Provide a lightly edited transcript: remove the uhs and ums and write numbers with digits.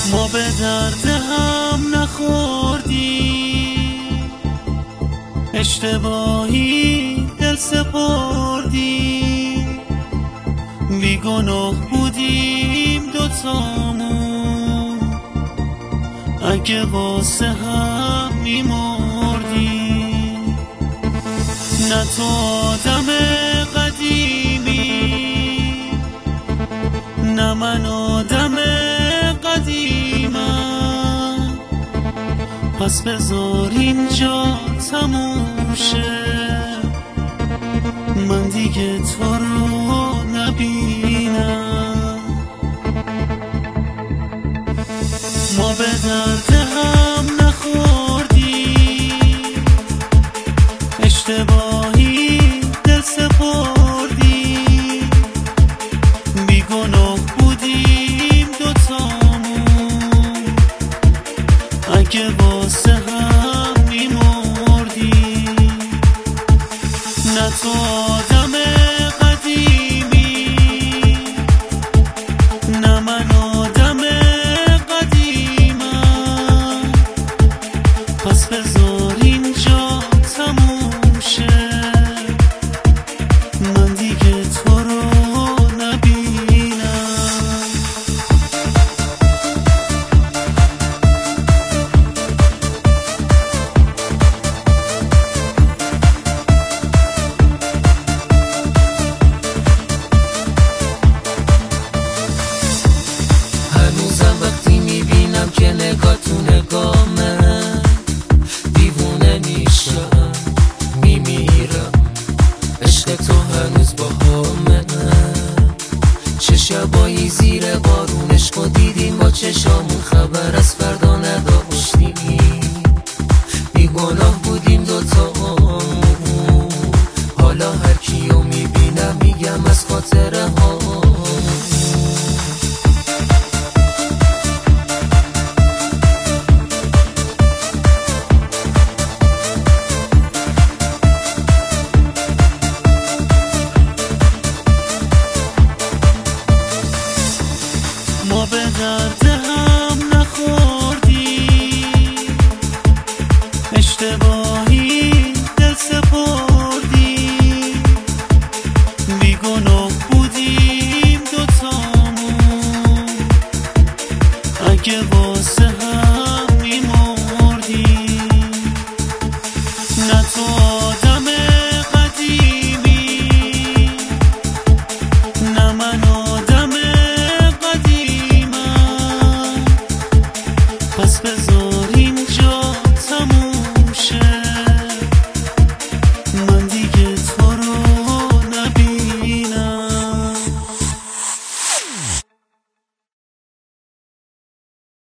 ما به درد هم نخوردیم، اشتباهی دل سپردیم، بیگناه بودیم دوتامون، اگه واسه هم میمردیم. نه تو آدم قدیمی، نه من آدم قدیمم، پس بذار اینجا تموم شه، من دیگه تو رو نبینم. ما به درد هم نخوردیم، اشتباهی دل سپردیم، بیگناه بودیم دوتامون، اگه واسه هم میمردیم. نه تو آدم قدیمی، نه من آدم قدیمم، پس بذار اینجا تموم شه، من دیگه تو رو نبینم. هنوزم وقتی میبینم که نگاه تو نگامه، دیوونه میشم میمیرم، عشق تو هنوز با همه. چه شبایی زیر بارون عشق و دیدیم با چشامون، خبر از